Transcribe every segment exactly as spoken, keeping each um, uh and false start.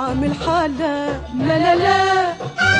عامل حالة لا لا لا،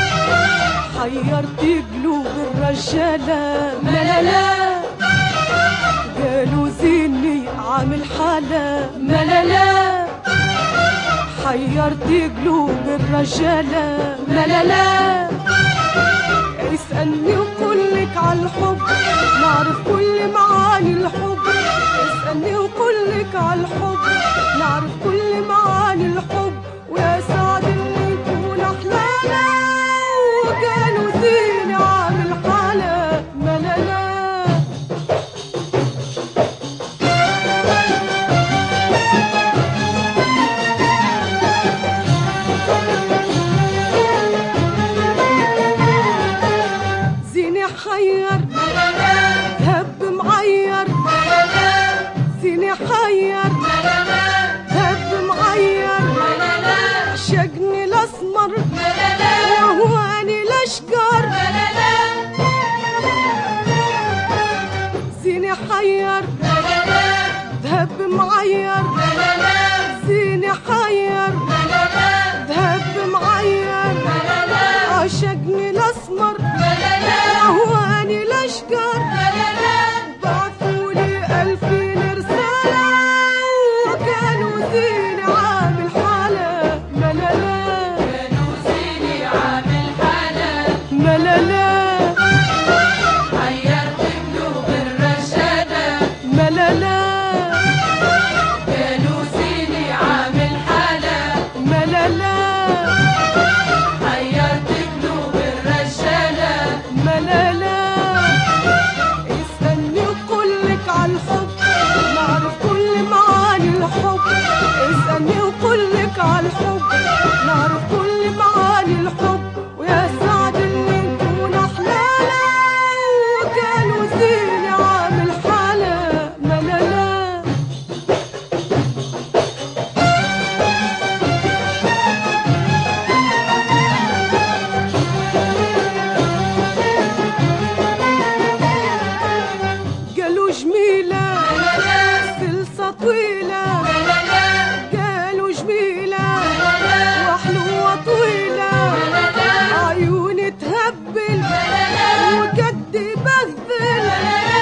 حيرت قلوب الرجالة لا لا لا، قالوا زيني عامل حالة لا لا لا، حيرت قلوب الرجالة لا لا لا. اسألني وقولك عالحب، نعرف كل معاني الحب. اسألني وقولك عالحب، نعرف كل معاني الحب. ويا سعد اللي يكون أحلانا، وقالوا زيني عامل حالة لا لا لا. حير هب معير، زيني حير هب معير، شقني الاسمر وهواني الاشقر. زيني حير ذهب معير، زيني حير ذهب معير، عشقني الاسمر وهواني الاشقر. بعثولي الفين رسالة، وكانوا زيني عامل حالة لا لا لا، كانوا زيني عامل حالة لا لا لا، حيرت قلوب الرجالة لا لا لا، كانوا زيني عامل حالة لا لا لا، حيرت قلوب الرجالة لا لا لا. اسألني وقولك عالحب، نعرف كل معاني الحب. اسألني وقولك عالحب، نعرف كل معاني الحب. ويا سعد اللي نكون أحلانا، وكانوا زيني عامل حالة لا لا لا. قالوا جميلة سلسة طويلة، قالوا جميلة وحلوة طويلة، عيوني تهبل وقدي بذل.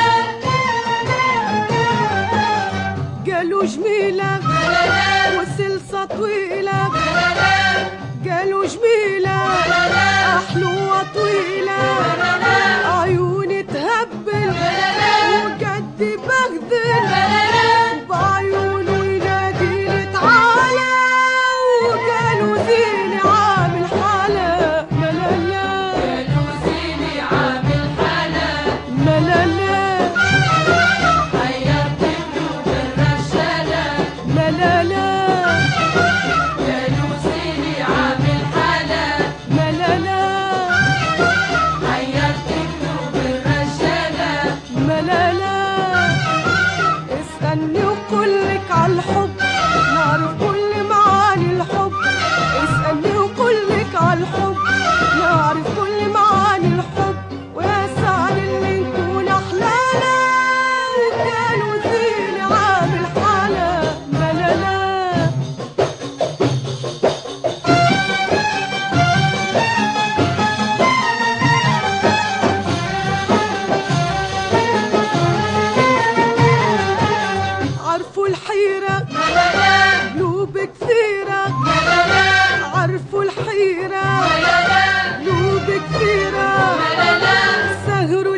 قالوا جميلة وسلسة طويلة، قالوا جميلة حلوة طويلة، عيوني تهبل وقدي بغذل. وبعيونه يناديلي تعالى، وقالوا زيني عامل حالة لا لا لا، كانوا زيني عامل حالة لا لا لا، حيرت قلوب الرجالة لا لا لا، كانوا زيني عامل حالة لا لا لا، حيرت قلوب الرجالة لا لا لا. اسألني وقولك عالحب، نعرف كل معاني الحب. اسألني وقولك عالحب، نعرف كل معاني الحب. ويا سعد اللي نكون أحلانا، وكانوا زيني عامل حالة لا لا لا. عرفوا الحيرة قلوب كثيرة، عرفوا الحيرة قلوب كثيرة، سهروا